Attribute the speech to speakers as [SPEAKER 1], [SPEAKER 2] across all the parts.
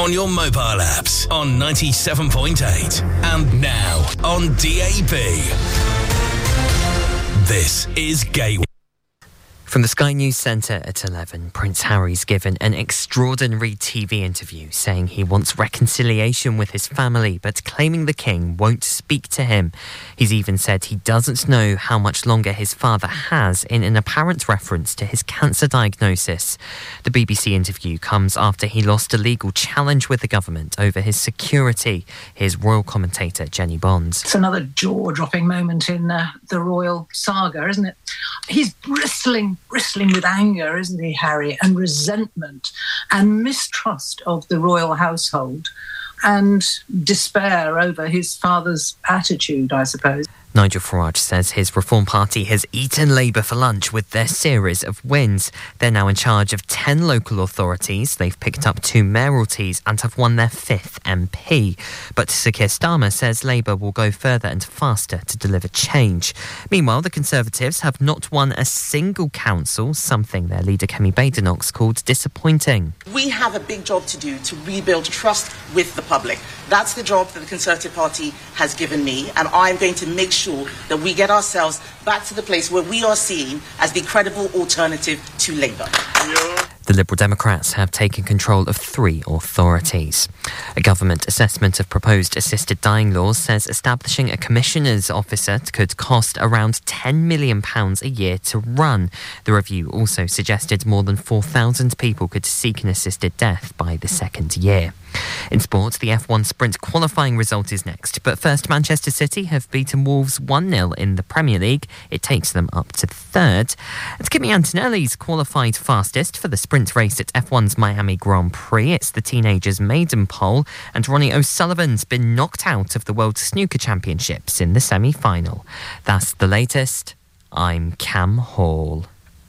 [SPEAKER 1] on your mobile apps on 97.8 and now on DAB. This is Gateway.
[SPEAKER 2] From the Sky News Centre at 11, Prince Harry's given an extraordinary TV interview saying he wants reconciliation with his family, but claiming the King won't speak to him. He's even said he doesn't know how much longer his father has, in an apparent reference to his cancer diagnosis. The BBC interview comes after he lost a legal challenge with the government over his security. Here's royal commentator Jenny Bonds.
[SPEAKER 3] It's another jaw-dropping moment in the royal saga, isn't it? He's bristling with anger, isn't he, Harry, and resentment and mistrust of the royal household and despair over his father's attitude, I suppose.
[SPEAKER 2] Nigel Farage says his Reform Party has eaten Labour for lunch with their series of wins. They're now in charge of 10 local authorities. They've picked up 2 mayoralties and have won their 5th MP. But Sir Keir Starmer says Labour will go further and faster to deliver change. Meanwhile, the Conservatives have not won a single council, something their leader Kemi Badenoch called disappointing.
[SPEAKER 4] We have a big job to do to rebuild trust with the public. That's the job that the Conservative Party has given me, and I'm going to make sure that we get ourselves back to the place where we are seen as the credible alternative to Labour.
[SPEAKER 2] The Liberal Democrats have taken control of 3 authorities. A government assessment of proposed assisted dying laws says establishing a commissioner's officer could cost around £10 million a year to run. The review also suggested more than 4,000 people could seek an assisted death by the 2nd year. In sport, the F1 Sprint qualifying result is next. But first, Manchester City have beaten Wolves 1-0 in the Premier League. It takes them up to 3rd. And Kimi Antonelli's qualified fastest for the sprint race at F1's Miami Grand Prix. It's the teenager's maiden pole. And Ronnie O'Sullivan's been knocked out of the World Snooker Championships in the semi-final. That's the latest. I'm Cam Hall.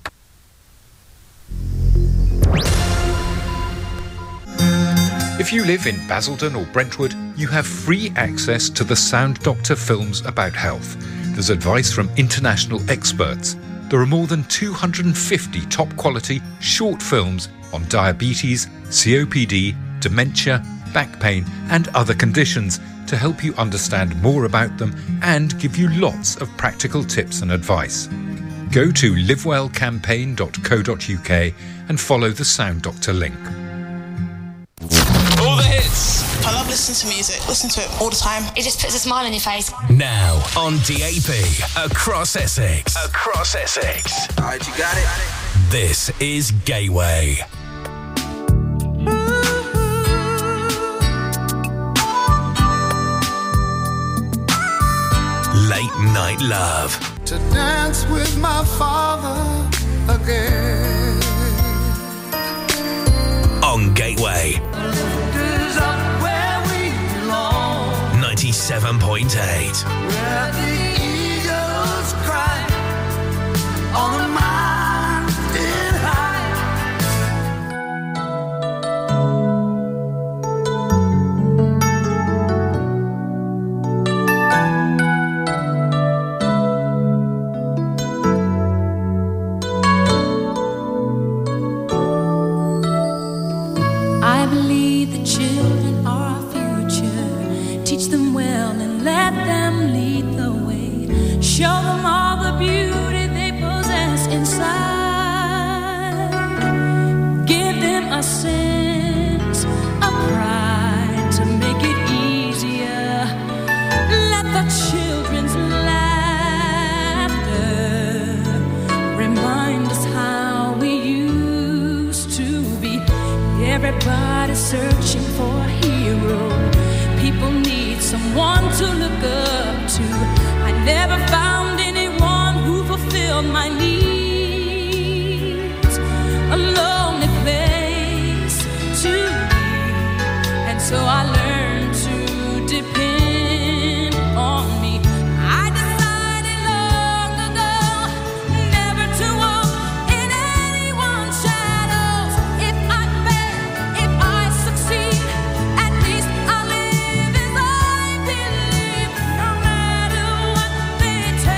[SPEAKER 5] If you live in Basildon or Brentwood, you have free access to the Sound Doctor films about health. There's advice from international experts. There are more than 250 top-quality short films on diabetes, COPD, dementia, back pain and other conditions to help you understand more about them and give you lots of practical tips and advice. Go to livewellcampaign.co.uk and follow the Sound Doctor link.
[SPEAKER 1] All the hits.
[SPEAKER 6] I love listening to music. Listen to it all the time.
[SPEAKER 7] It just puts a smile on your face.
[SPEAKER 1] Now on DAB, across Essex. Across Essex.
[SPEAKER 8] All right, you got it.
[SPEAKER 1] This is Gateway. Late Night Love.
[SPEAKER 9] To dance with my father again.
[SPEAKER 1] On Gateway. 97.8.
[SPEAKER 9] Where the eagles cry on the mountain high.
[SPEAKER 10] I believe the children are our future. Teach them well and let them lead the way. Show them all the beauty they possess inside. Give them a sense of pride to make it easier. Let the children's laughter remind us how we used to be. Everybody's searching for a hero. People need someone to look up to. I never found anyone who fulfilled my needs. A lonely place to be. And so I learned to depend on me. I decided long ago never to walk in anyone's shadows. If I fail, if I succeed, at least I'll live as I believe. No matter what they tell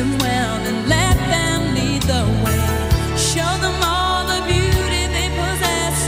[SPEAKER 10] them well and let them lead the way. Show them all the beauty they possess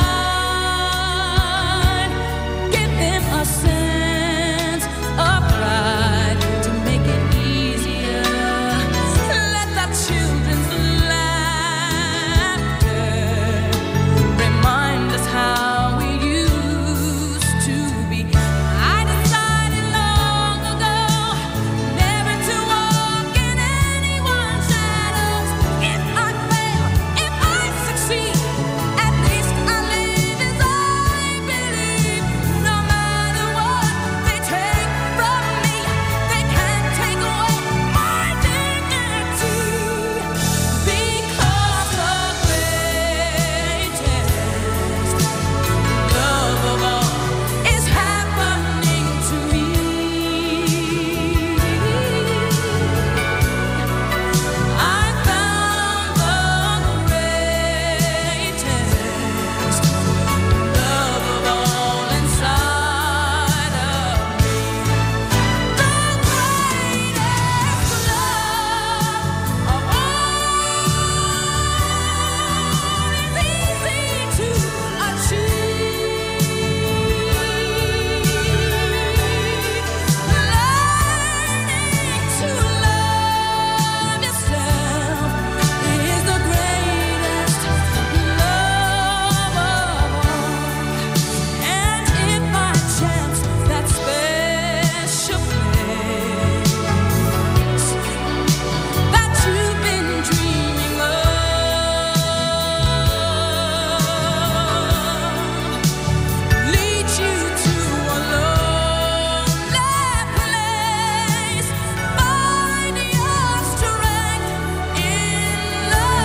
[SPEAKER 10] inside. Give them a sense of pride to make it easier. Let the children's laughter remind us how we used to be. I decided long ago never to walk in anyone's shadows. If I fail, if I succeed, at least I live as I believe. No matter what they take from me, they can't take away my dignity. Because the greatest love of all is happening to me. I found the greatest love of all inside of me. The greatest love of all is easy to achieve. Learning to love yourself is the greatest love of all. And if by chance that special place that you've been dreaming of leads you to a lonely place, find your strength in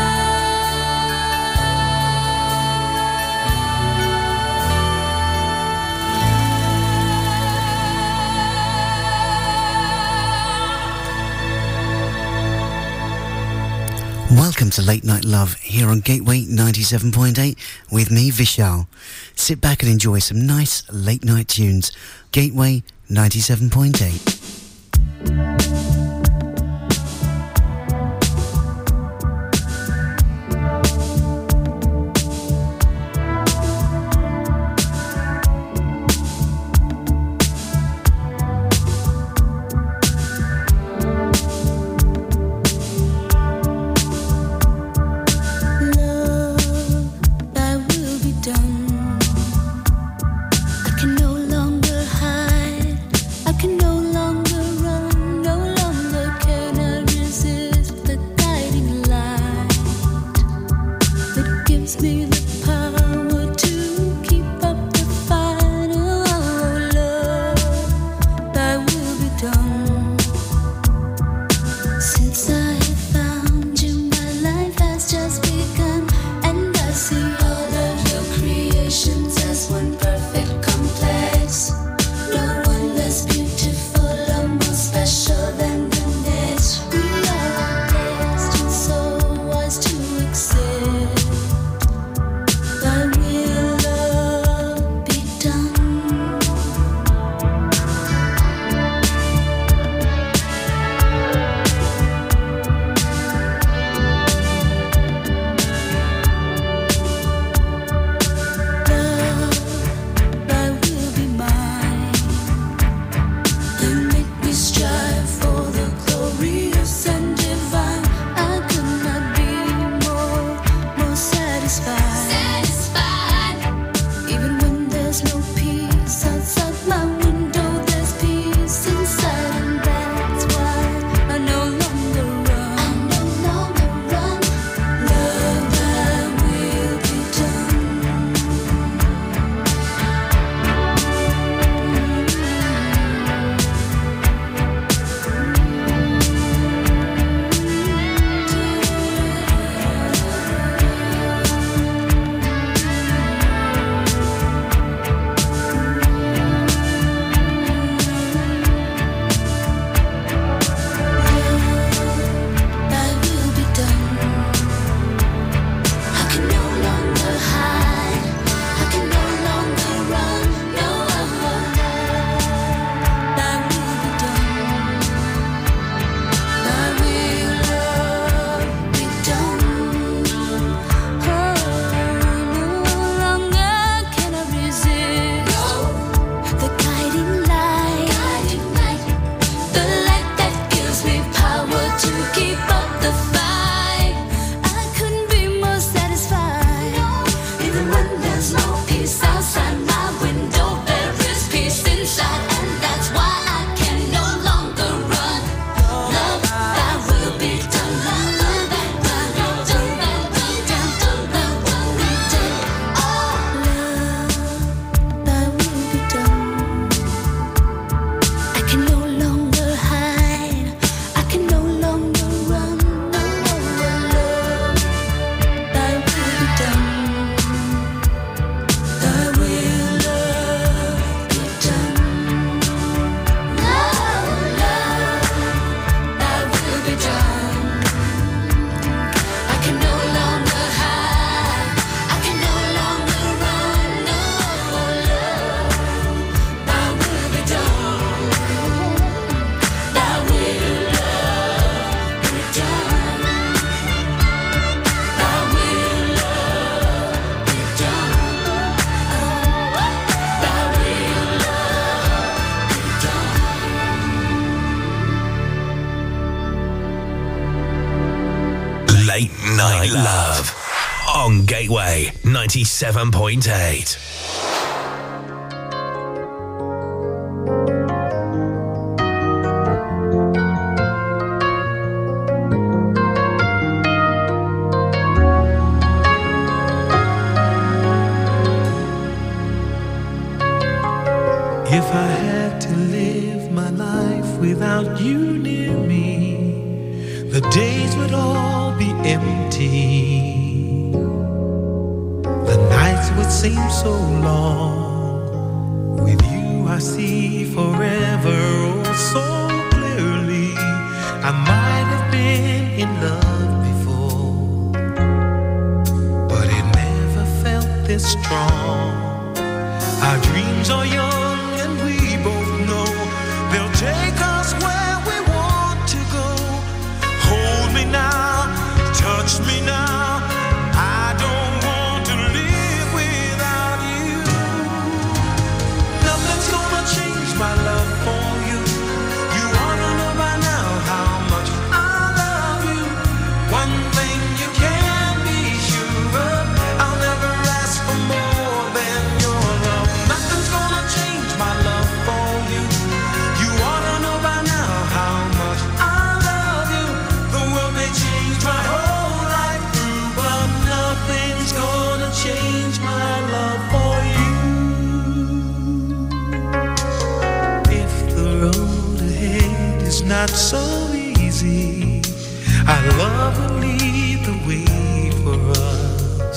[SPEAKER 7] Welcome to Late Night Love here on Gateway 97.8 with me, Vishal. Sit back and enjoy some nice late night tunes. Gateway 97.8.
[SPEAKER 10] Thy will be done. I can no longer hide. I can no longer run. No
[SPEAKER 1] Late Night Love on Gateway 97.8.
[SPEAKER 8] If I had to live my life without you near me, the days would all be empty. The nights would seem so long. With you I see forever oh so clearly. I might have been in love before, but it never felt this strong. Our dreams are young and we both know they'll take us where we want to go. Hold me now, touch me now. I don't want to live without you. Nothing's gonna change my love for you. You ought to know by now how much I love you. One thing you can be sure of, I'll never ask for more than your love. Nothing's gonna change my love for you. You ought to know by now how much I love you. The world may change my whole life through, but nothing's gonna change my love for you. If the road ahead is not so easy, our love will lead the way for us.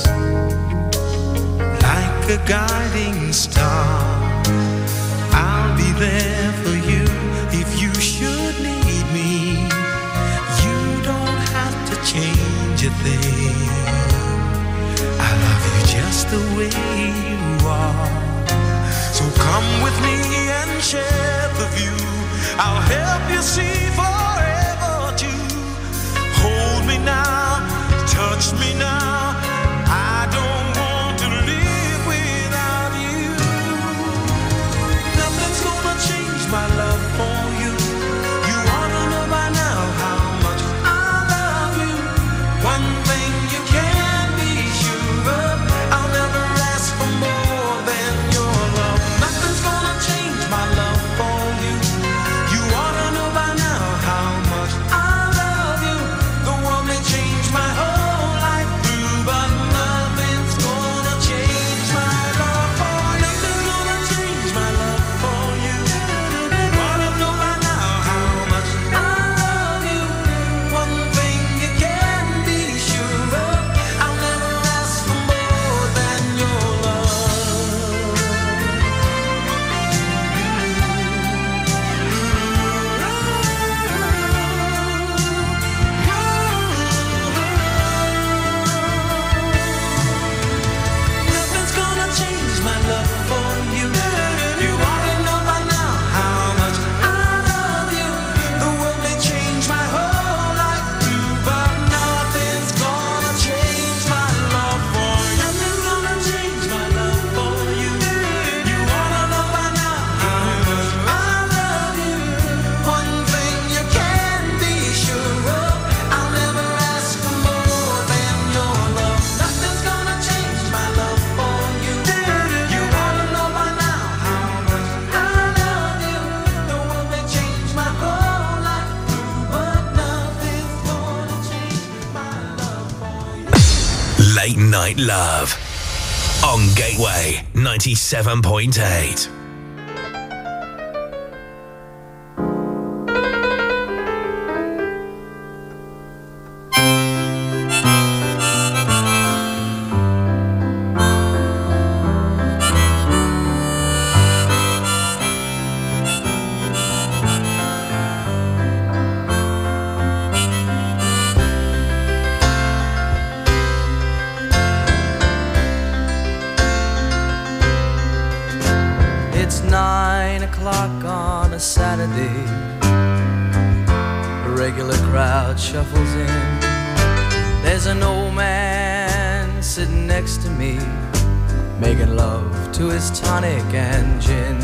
[SPEAKER 8] Like a guiding star, I'll be there for you if you should need me. You don't have to change a thing. I love you just the way you are. So come with me and share the view. I'll help you see forever too. Hold me now, touch me now. I don't want to live without you. Nothing's gonna change my love for you. You ought to know by now how much I love you. One thing you can be sure of, I'll never ask for more than your love. Nothing's gonna change my love for you. You ought to know by now how much I love you. The world may change my whole life through, but nothing's gonna change my love for you. Nothing's gonna change my love for you. You ought to know by now how much I love you. One thing you can be sure of, I'll never ask for more than your Nothing's gonna change my love for you. You ought to know by now how much I love you. The world may change my whole life through, but nothing's gonna change my love for you. Nothing's gonna change my love for you. You ought to know by now how much I love you. One thing you can be sure of, I'll never ask for more than your love. Nothing's gonna change my love for you. You ought to know by now how much I love you. The world may change my whole life through, but nothing's gonna change my love for you.
[SPEAKER 1] Late Night Love on Gateway 97.8.
[SPEAKER 11] It's 9 o'clock on a Saturday. A regular crowd shuffles in. There's an old man sitting next to me, making love to his tonic and gin.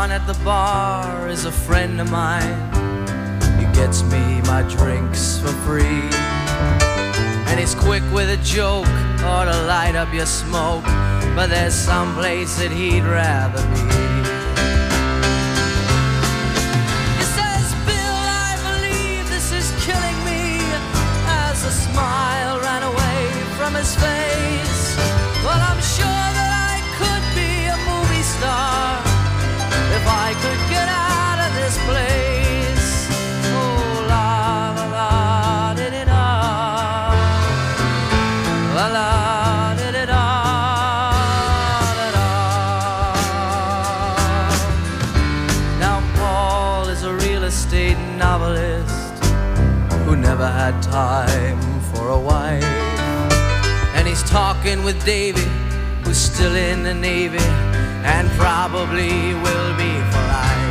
[SPEAKER 11] man at the bar is a friend of mine. He gets me my drinks for free, and he's quick with a joke or to light up your smoke, but there's some place that he'd rather be. He says, Bill, I believe this is killing me, as a smile ran away from his face. Well, I'm sure that I could be a movie star if I could get out of this place. Oh, la la la, did it all. La la, did it all, did it all. Now Paul is a real estate novelist who never had time for a wife, and he's talking with Davy, who's still in the Navy and probably will be for life.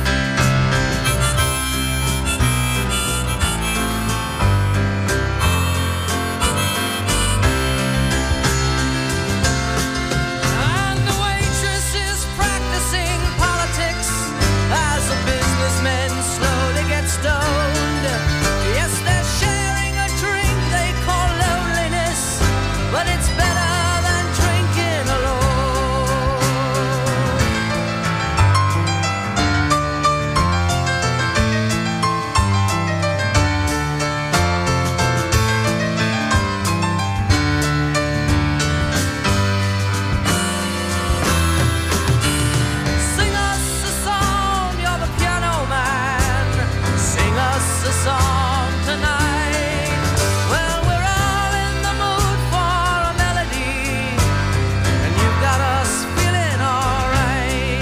[SPEAKER 11] And the waitress is practicing politics as the businessmen slowly get stoned. Yes, they're sharing a drink they call loneliness, but it's better than drinking alone. Sing us a song, you're the piano man. Sing us a song tonight. Well, we're all in the mood for a melody, and you've got us feeling alright.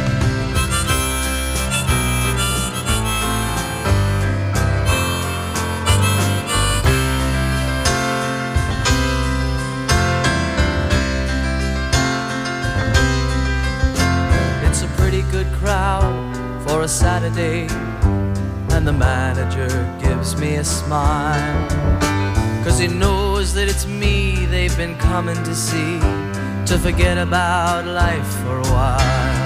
[SPEAKER 11] It's a pretty good crowd for a Saturday, and the manager gives me a smile, 'cause he knows that it's me they've been coming to see, to forget about life for a while.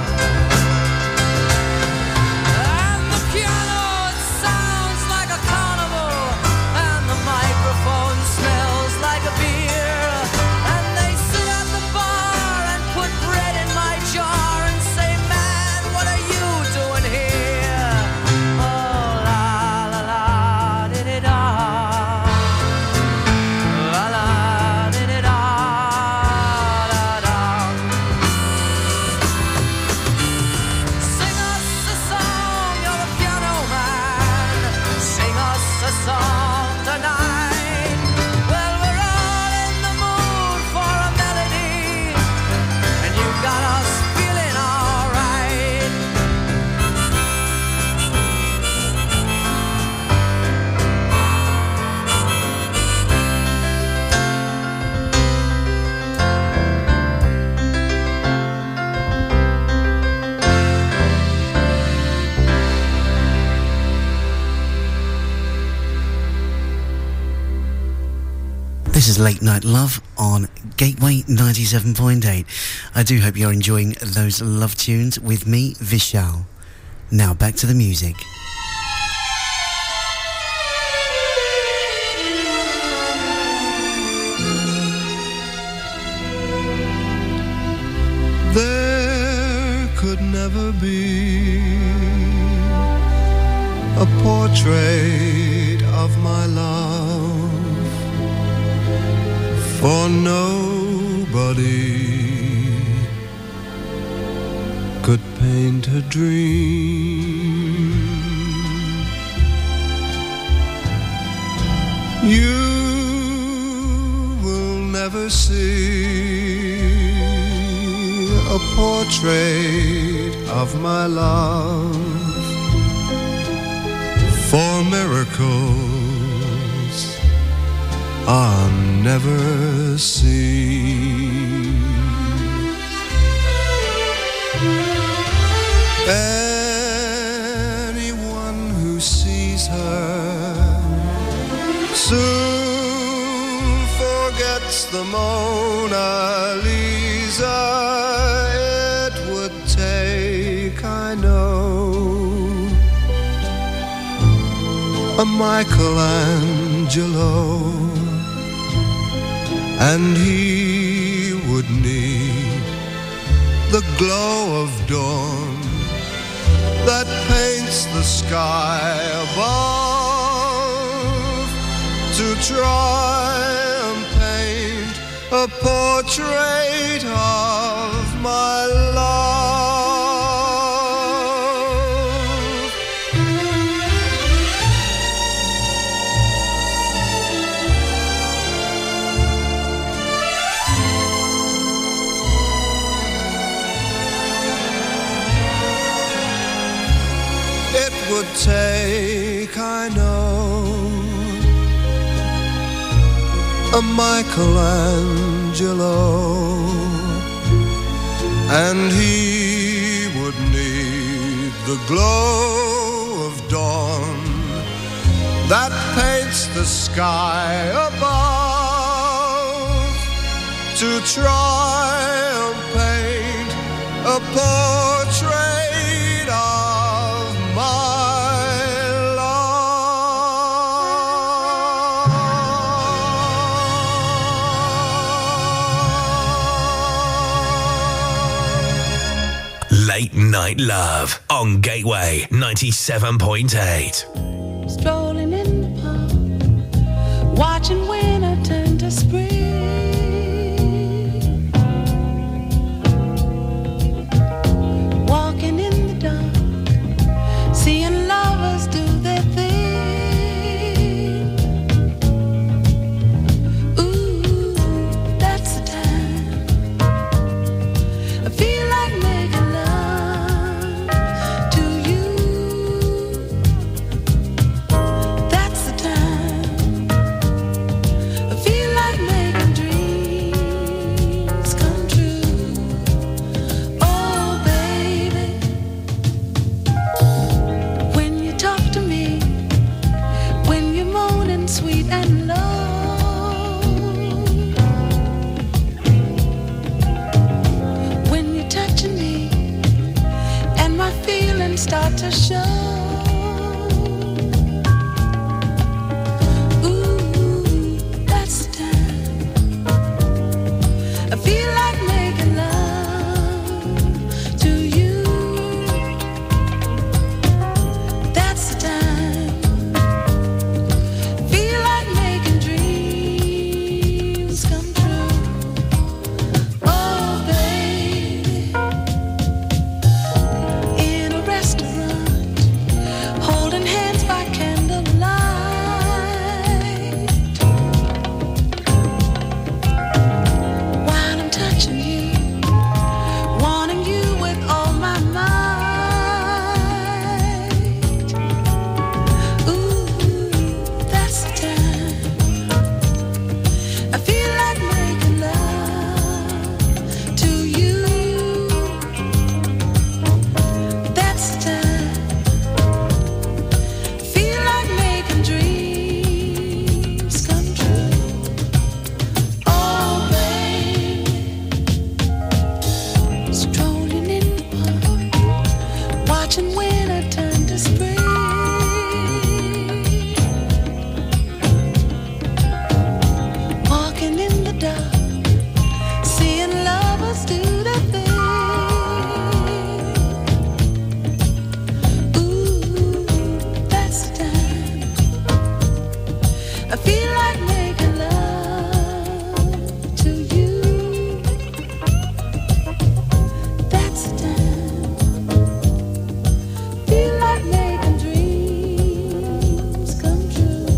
[SPEAKER 11] And the piano, it sounds like a carnival, and the microphone smells like a beer, and they sit at the bar and put bread in my jar and say, man, what are you doing here? Oh, la la la, did it all. La la, did it all, da da. Sing us a song, you're the piano man. Sing us a song tonight. Well, we're all in the mood for a melody, and you've got us feeling alright.
[SPEAKER 7] This is Late Night Love on Gateway 97.8. I do hope you're enjoying those love tunes with me, Vishal. Now back to the music.
[SPEAKER 9] There could never be a portrait of my love, for nobody could paint a dream. You will never see a portrait of my love, for miracles are never seen. Anyone who sees her soon forgets the Mona Lisa. It would take, I know, a Michelangelo, and he would need the glow of dawn that paints the sky above to try and paint a portrait of my love. It would take, I know, a Michelangelo, and he would need the glow of dawn that paints the sky above to try and paint a portrait of my
[SPEAKER 1] Late Night Love on Gateway 97.8.
[SPEAKER 10] Strolling in the park, watching winter turn to spring. Walking in the dark, seeing lovers do their thing. Ooh, that's the time I feel like making love to you. That's the time I feel like making dreams come true. Oh baby, when you talk to me, when you're moaning sweet and low, when you're touching me and my feelings start to show. Ooh, that's the time I feel like making love to you. That's the time feel like making dreams come true. Oh baby, in a restaurant, holding hands by candlelight, while I'm touching you, wanting you with all my might. Ooh, that's the time I feel like making love to you. That's the time feel like making dreams come true. Oh baby, strolling in the park, watching winter turn to spring. Walking in the dark, seeing lovers do their thing. Ooh, that's the time I feel like making love to you. That's the time feel like making dreams come true.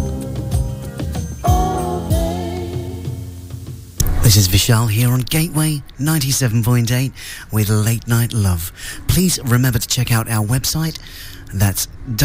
[SPEAKER 10] Oh baby.
[SPEAKER 7] This is Vishal here on Gateway 97.8 with Late Night Love. Please remember to check out our website. That's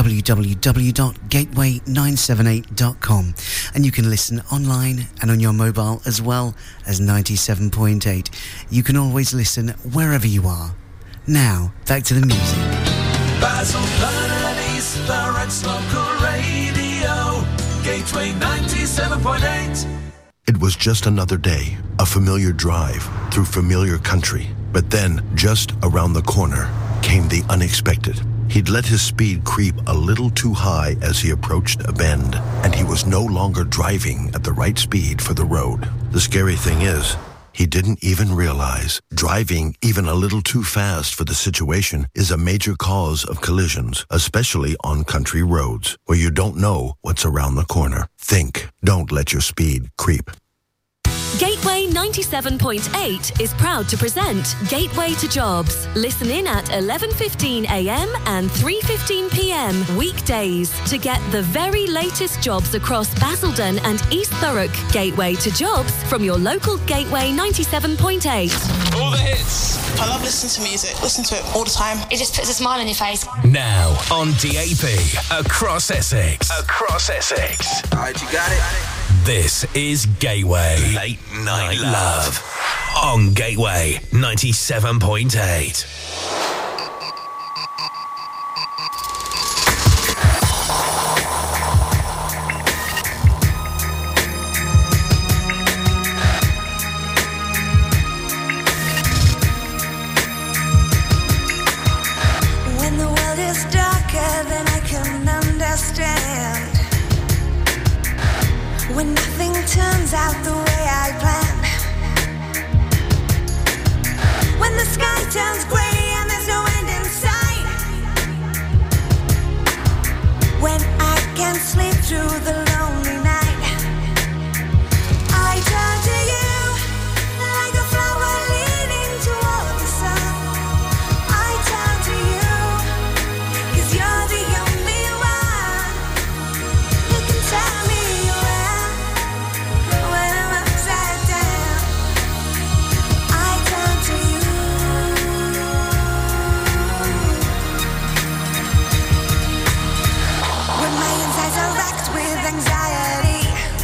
[SPEAKER 7] www.gateway978.com, and you can listen online and on your mobile as well as 97.8. You can always listen wherever you are. Now, back to the music.
[SPEAKER 8] Basil Burnley's Lawrence Local Radio, Gateway 97.8.
[SPEAKER 12] It was just another day, a familiar drive through familiar country. But then, just around the corner, came the unexpected. He'd let his speed creep a little too high as he approached a bend, and he was no longer driving at the right speed for the road. The scary thing is, he didn't even realize driving even a little too fast for the situation is a major cause of collisions, especially on country roads where you don't know what's around the corner. Think, don't let your speed creep.
[SPEAKER 13] Gateway 97.8 is proud to present Gateway to Jobs. Listen in at 11:15 a.m. and 3:15 p.m. weekdays to get the very latest jobs across Basildon and East Thurrock. Gateway to Jobs from your local Gateway 97.8.
[SPEAKER 6] All the hits. I love listening to music. Listen to it all the time.
[SPEAKER 14] It just puts a smile on your face.
[SPEAKER 1] Now on DAB, across Essex. Across Essex.
[SPEAKER 15] All right, you got it?
[SPEAKER 1] This is Gateway Late Night Love on Gateway 97.8.
[SPEAKER 16] When the world is darker than I can understand, when nothing turns out the way I planned, when the sky turns grey and there's no end in sight, when I can't sleep through the lonely night, I turn to you like a flower leaning toward the sun. I turn to you 'cause you're the only one who can tell me when I'm upside down. I turn to you. When my insides are racked with anxiety,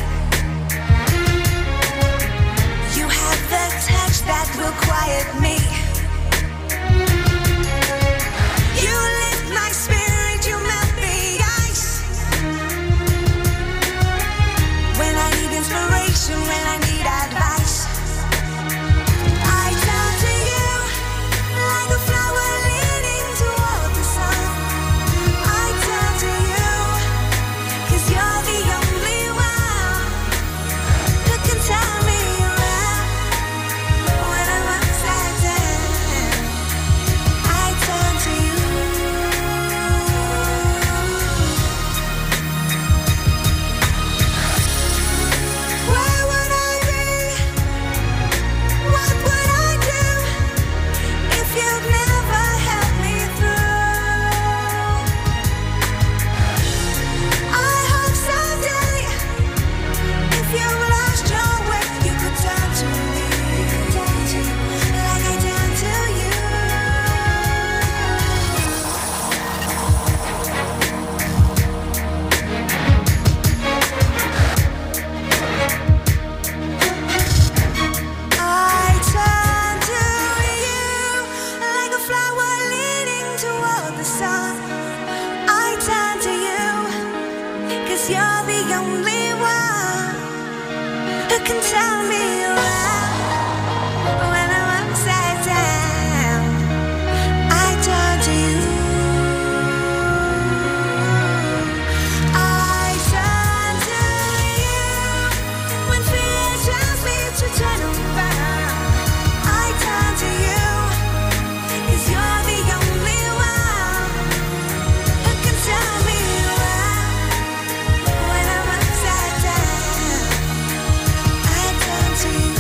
[SPEAKER 16] you have the touch that will quiet me. You lift my spirit, you melt the ice. When I need inspiration, when I need advice, I turn to you like a flower leaning toward the sun. I turn to you 'cause you're the only one who can tell me around when I'm upside down. I turn to you. Where would I be? What would I do if you'd never help me through? I hope someday, if you lost your way, you could turn to me, like I turn to you. I turn to you like a flower leaning toward the sun. I turn to you 'cause you're the only one who can tell me around when I'm upside down. I turn to you. I turn to you when fear tells me to turn around. I turn to you 'cause you're the only one who can tell me around when I'm upside down. I turn to you.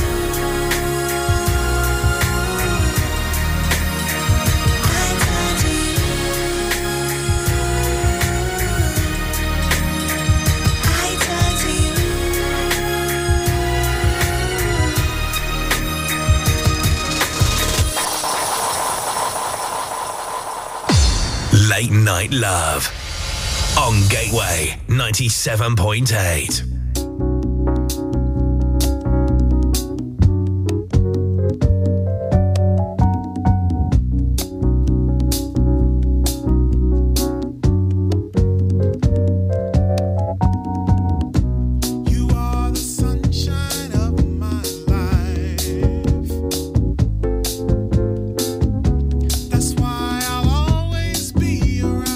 [SPEAKER 16] I turn to you. I turn to you.
[SPEAKER 1] Late Night Love on Gateway 97.8.
[SPEAKER 8] You are the sunshine of my life. That's why I'll always be around.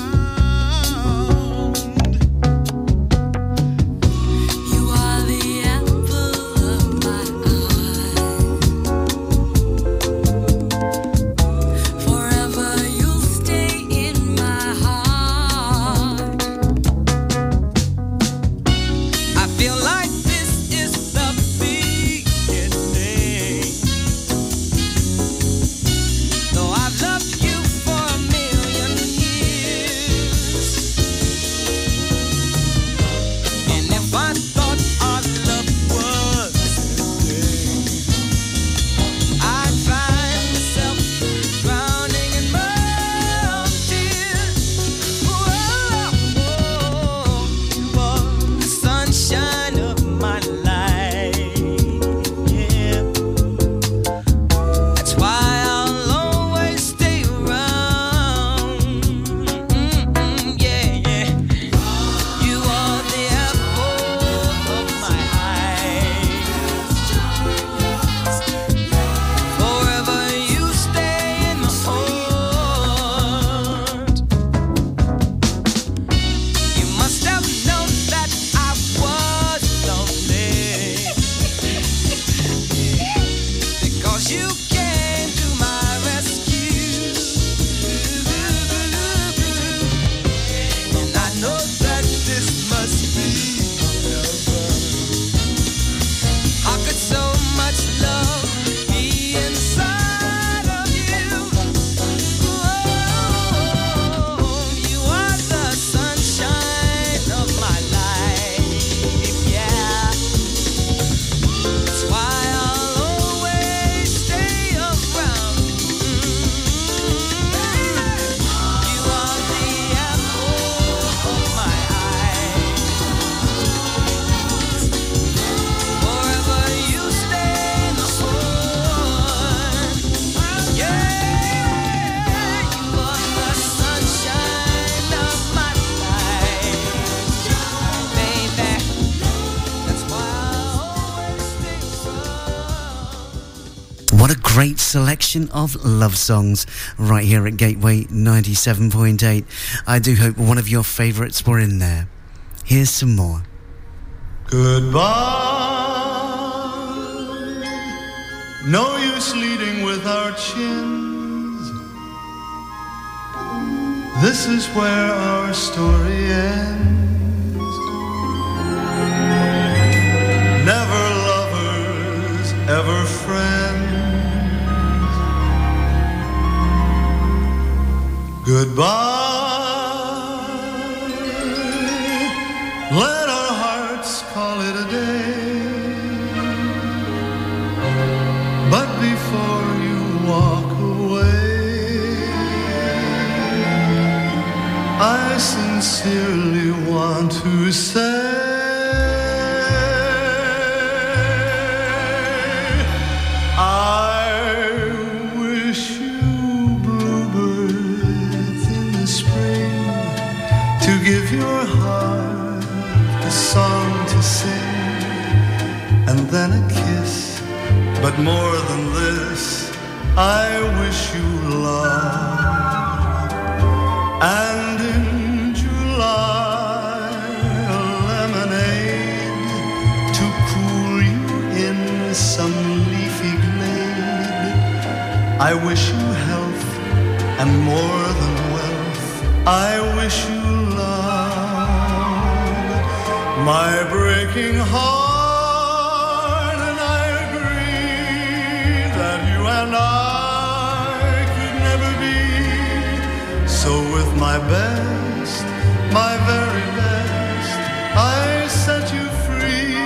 [SPEAKER 7] What a great selection of love songs right here at Gateway 97.8. I do hope one of your favourites were in there. Here's some more.
[SPEAKER 9] Goodbye. No use leading with our chins. This is where our story ends. Never lovers, ever friends. Goodbye. Let our hearts call it a day. But before you walk away, I sincerely want to say give your heart a song to sing, and then a kiss. But more than this, I wish you love. And in July, a lemonade to cool you in some leafy glade. I wish you health and more than wealth. I wish you my breaking heart, and I agree that you and I could never be. So with my best, my very best, I set you free.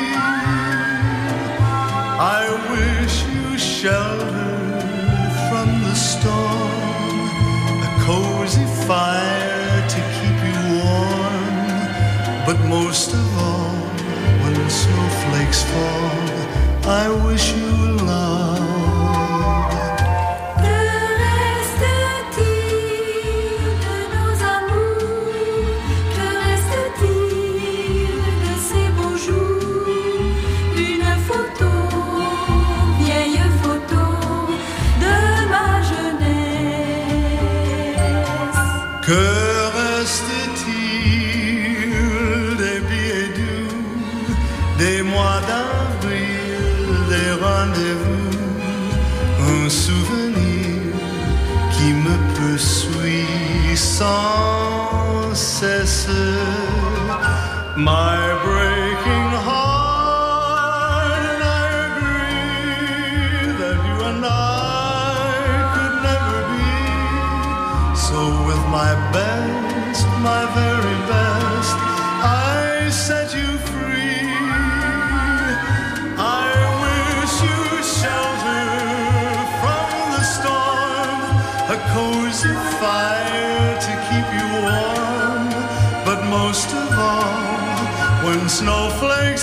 [SPEAKER 9] I wish you shelter from the storm, a cozy fire to keep you warm. But most of all, when the snowflakes fall, I wish you love.
[SPEAKER 16] Que reste-t-il de nos amours? Que reste-t-il de ces beaux jours? Une photo, vieille photo de ma jeunesse.
[SPEAKER 9] Que reste-t-il des billets doux, des mois d'avril, des rendez-vous, un souvenir qui me poursuit sans cesse. My breaking heart, and I agree that you and I could never be. So with my best, my very best, I set you free. I wish you shelter from the storm, a cozy fire to keep you warm. But most of all, when snowflakes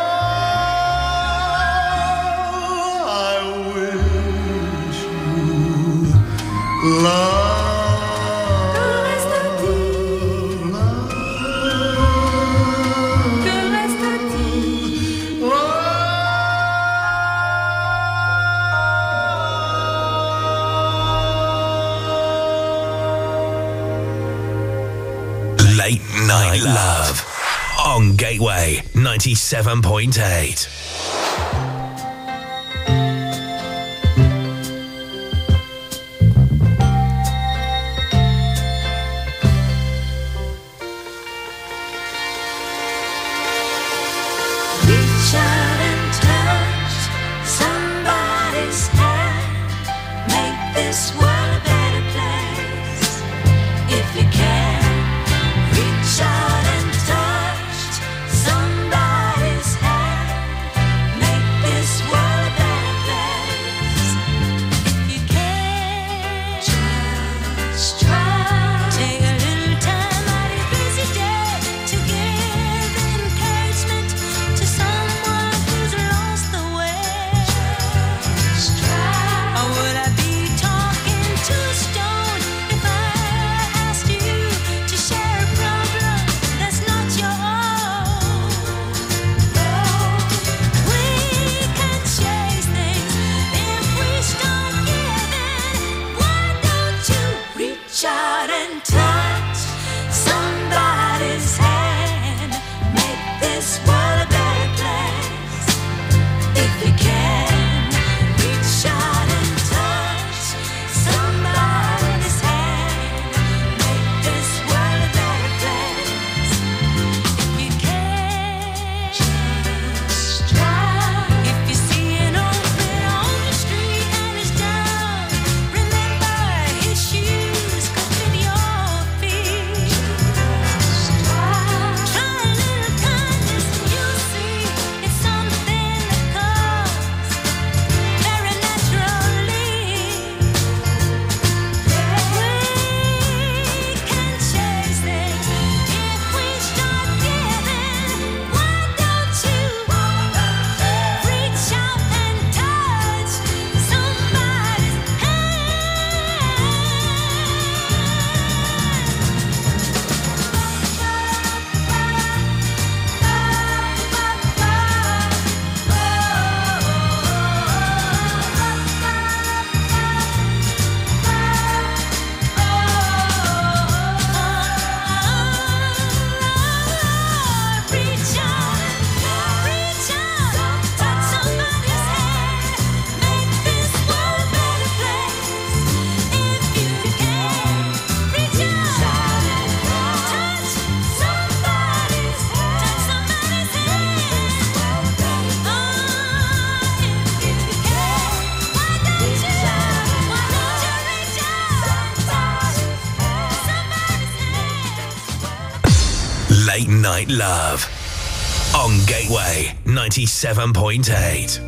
[SPEAKER 9] fall, I wish you love.
[SPEAKER 1] Late Night Love on Gateway 97.8.
[SPEAKER 16] Reach out and touch somebody's hand. Make this world a better place. If you can, reach out and touch somebody's hand. Make this world a better place. If you can, just try. Take a little time out of your busy day to give encouragement to someone who's lost the way. Just try. Or would I be talking
[SPEAKER 1] Late Night Love on Gateway 97.8.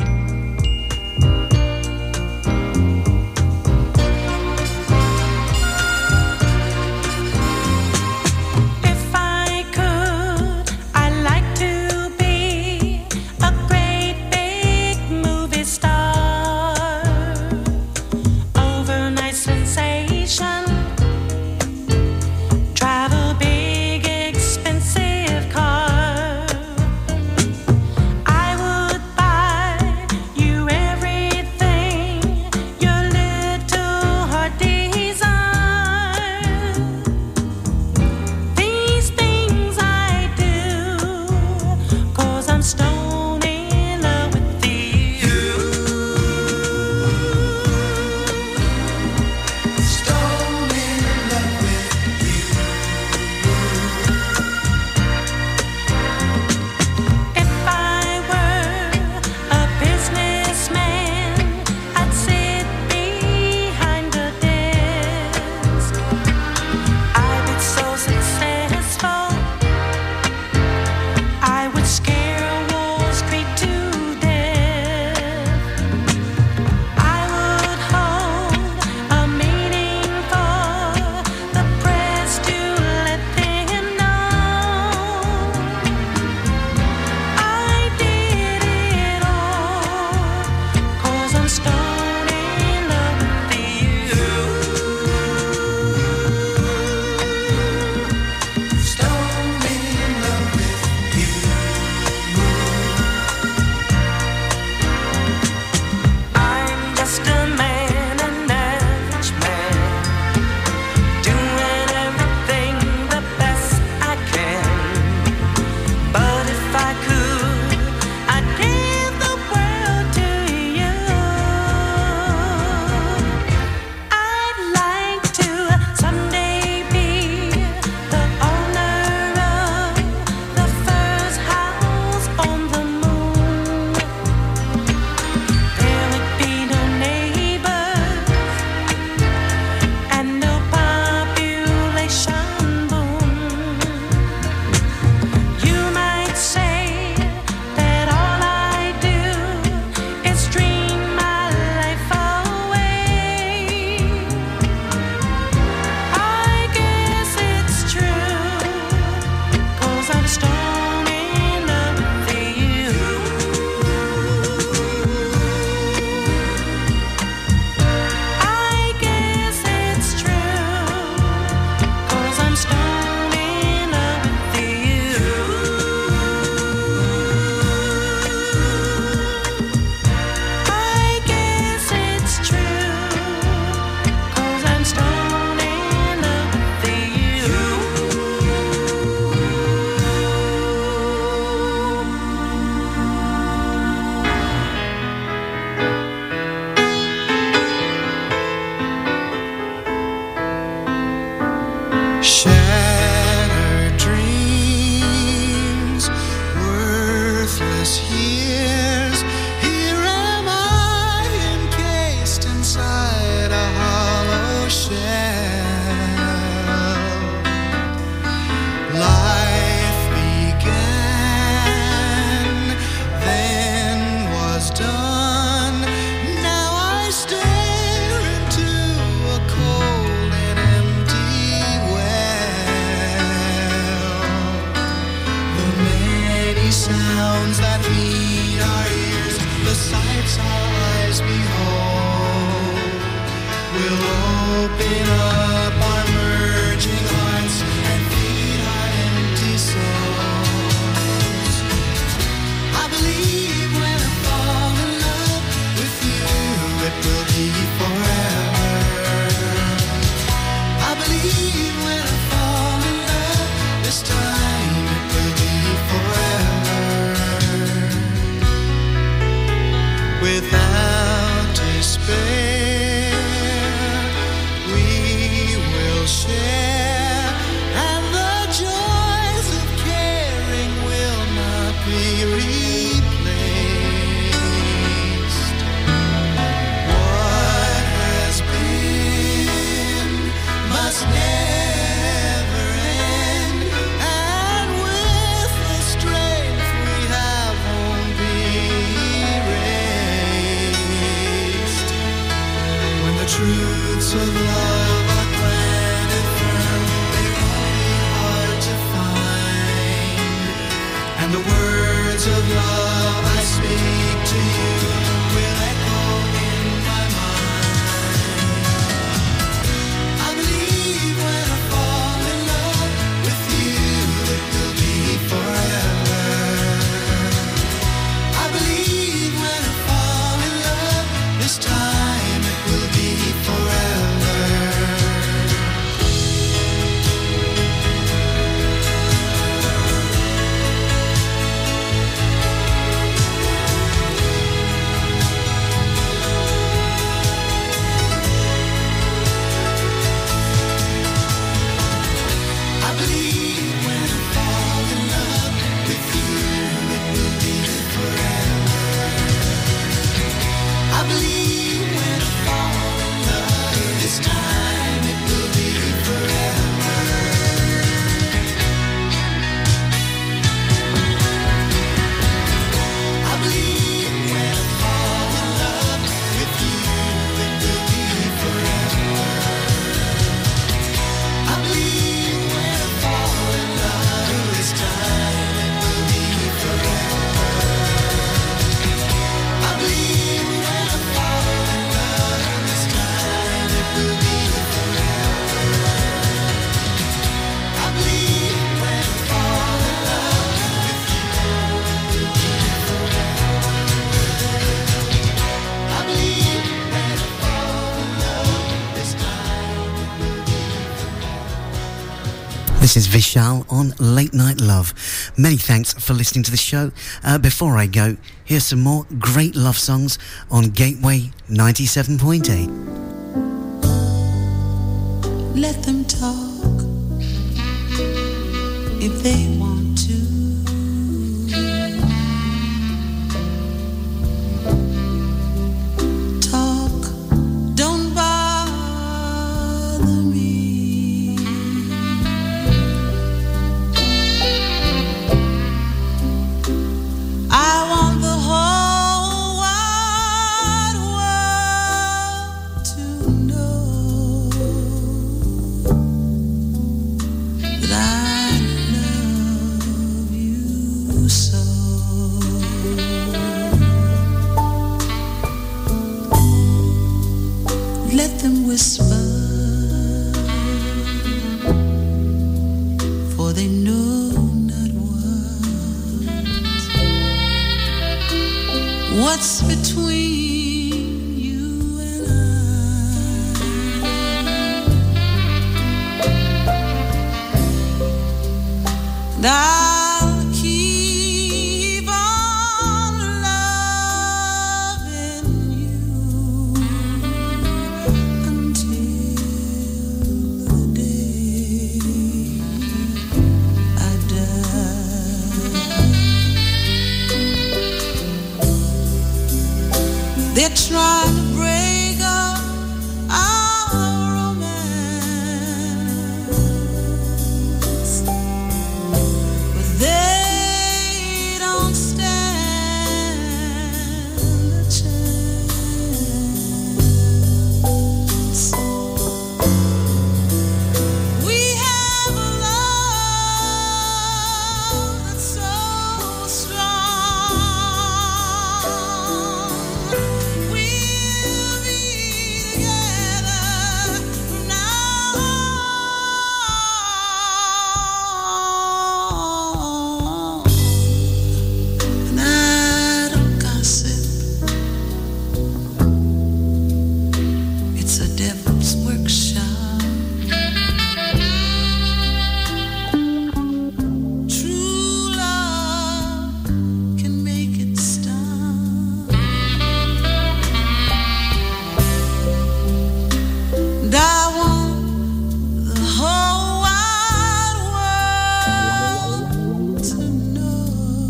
[SPEAKER 8] Shattered dreams, worthless years. Here am I, encased inside a hollow shell. Life began, then was done. Now I stare into a cold and empty sounds that meet our ears, the sights our eyes behold, will open up our merging hearts and feed our empty souls. I believe when I fall in love with you, it will be forever. I believe when I fall in love this time, it will be forever. Without despair, we truths of love are planted firm, they won't be hard to find. And the words of love I speak to you will echo in my mind. I believe when I fall in love with you, it will be forever. I believe when I fall in love this time, it will be forever. I believe when I fall in love with you, it will be forever. I believe when I fall in love this time, it will be forever. I believe when I fall in love with you, it will be forever. I believe when I fall in love this time, it will be forever. I believe when I fall in love this time, it will be forever. I believe when I fall in love with you, it will be forever. I believe when I fall in love this time, it will be
[SPEAKER 7] This is Vishal on Late Night Love. Many thanks for listening to the show. Before I go, here's some more great love songs on Gateway 97.8.
[SPEAKER 6] Let them talk if they want to. Talk, don't bother me. I want the whole wide world to know that I love you so. Let them whisper, for they know not what's between you and I. And I'll keep on loving you until the day I die. They're trying to break up our romance, but they don't stand a chance. We have a love that's so strong. We'll be together from now on. And I don't gossip. It's a devil's workshop. True love can make it stop. And I want the whole wide world to know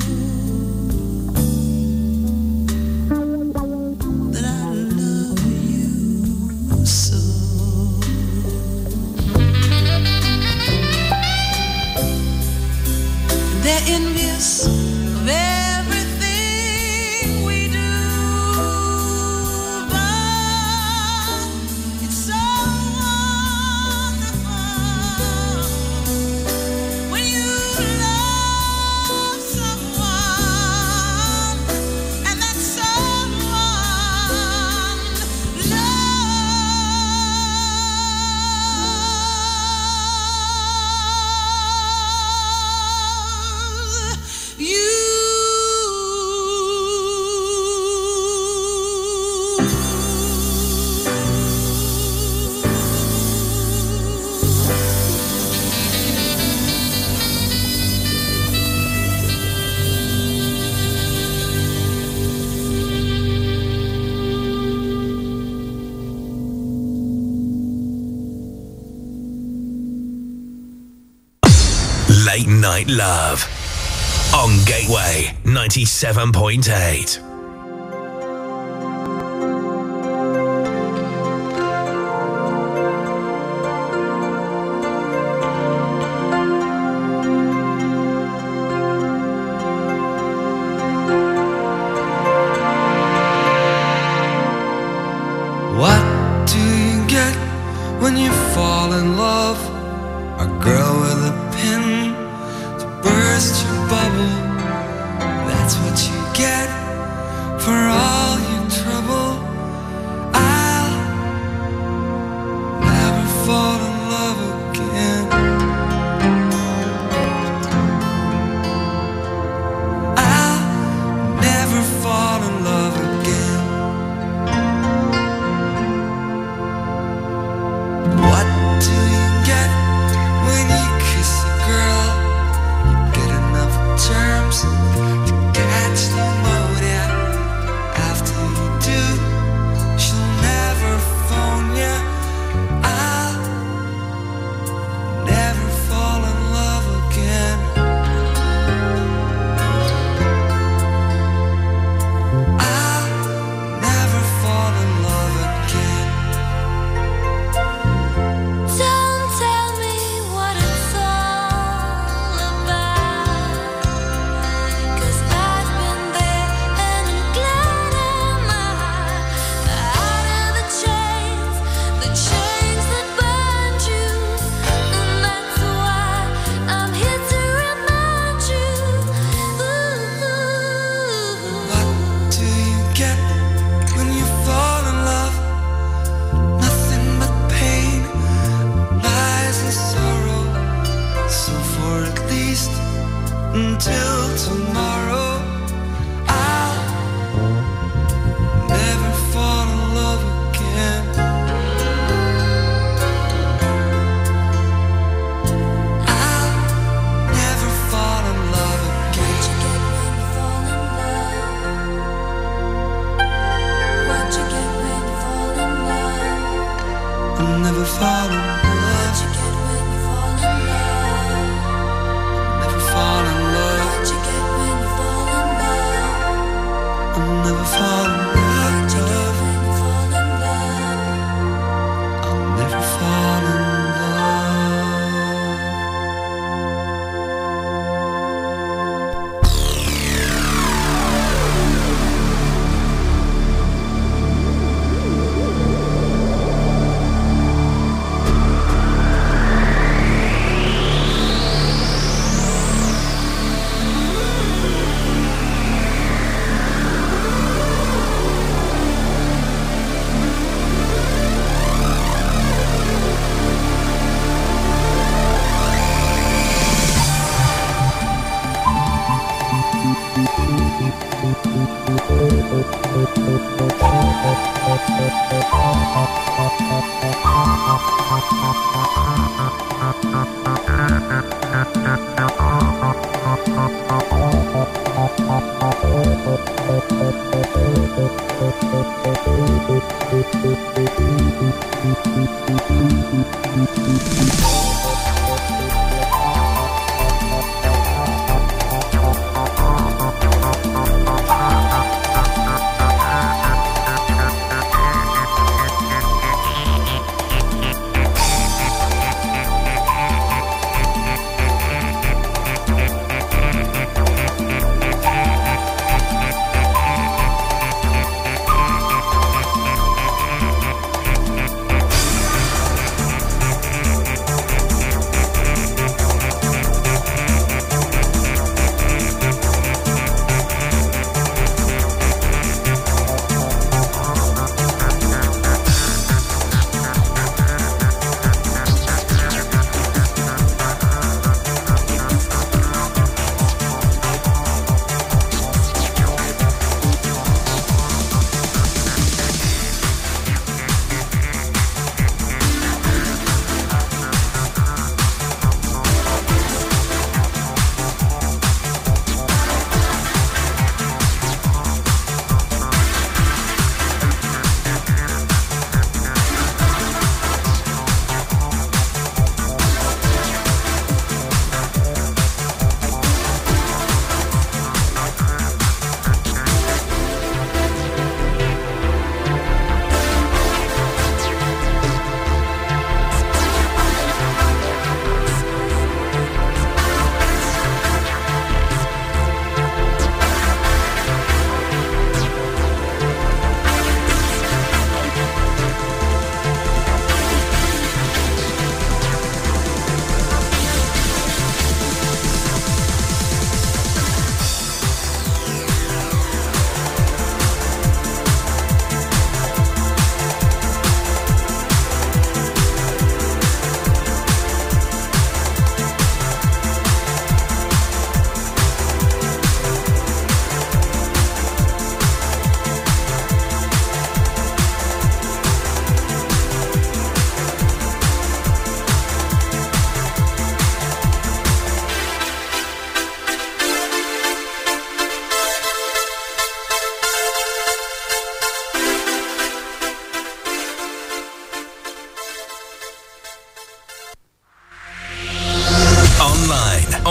[SPEAKER 6] that I love you so. They're envious of everything we do, but
[SPEAKER 1] Late Night Love on Gateway 97.8.
[SPEAKER 8] What do you get when you fall in love? A girl with a pin to burst your bubble. That's what you get for all your trouble. I'll never fall in love again. I'll never fall in love again. What do you get when you kiss a girl? You get enough germs to catch pneumonia. After you do, she'll never phone you. I'll never fall in love again. I'll never fall in love again.
[SPEAKER 16] Don't tell me what it's all about, 'cause I've been there and I'm glad I'm out of the chains that bind you, and that's why I'm here to remind you.
[SPEAKER 8] What do you get when you fall in love? Nothing but pain, lies and sorrow. So for at least until tomorrow, I'll never fall in love again. I'll never fall in love again.
[SPEAKER 16] What you get when you fall in love?
[SPEAKER 8] I'll never fall in love.
[SPEAKER 16] What you get when you fall in love?
[SPEAKER 8] Never fall in love.
[SPEAKER 16] What you get when you fall in love?
[SPEAKER 8] I'll never fall in love.
[SPEAKER 16] What you get when you fall in love?
[SPEAKER 8] I'll never fall in love.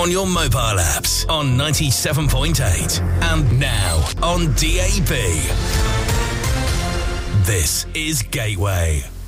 [SPEAKER 1] on your mobile apps on 97.8 and now on DAB. This is Gateway.